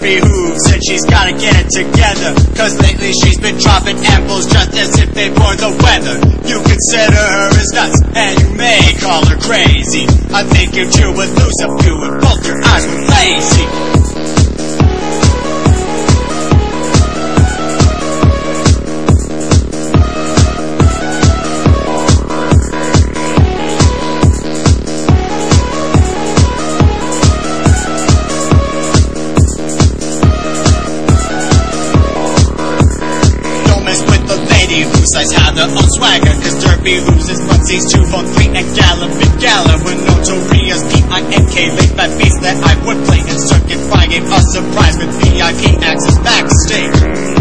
derpy hooves, and she's gotta get it together, cause lately she's been dropping amples just as if they were the weather. You consider her as nuts, and you may call her crazy. I think if you would lose a few and both your eyes were lazy. Has had their own swagger, cause derpy loses bunsies 2 for 3 and galloping gala with notorious P-I-N-K late fat beats that I would play in Circuit Fry gave us surprise with VIP access backstage.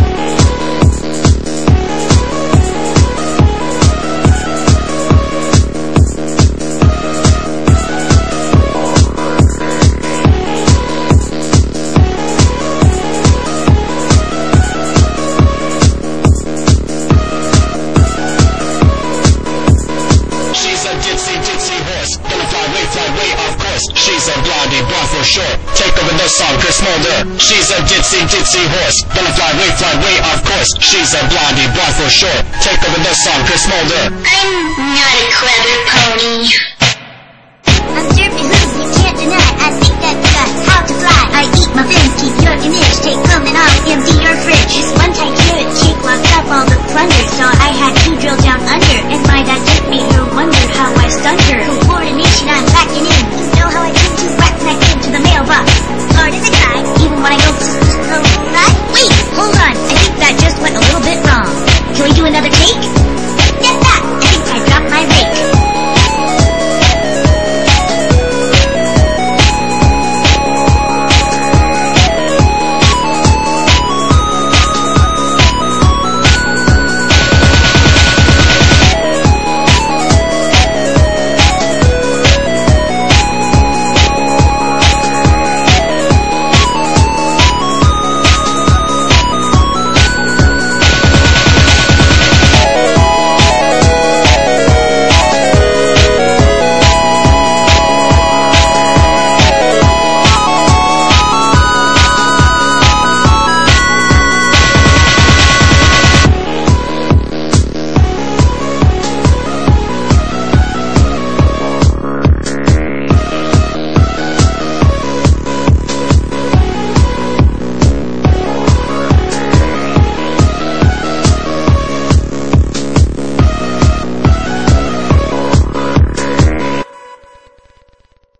She's a blondie blonde for sure. Take over the song, Chris Mulder. She's a ditzy horse. Gonna fly way, of course. She's a blondie blonde for sure. Take over the song, Chris Mulder. I'm not a clever pony. I'm derpy hooves, you can't deny. I think that you got how to fly. I eat my fins, keep your image. Take coming off, empty your fridge. This one tight carrot chick locked up all the plunder. So I had 2 drills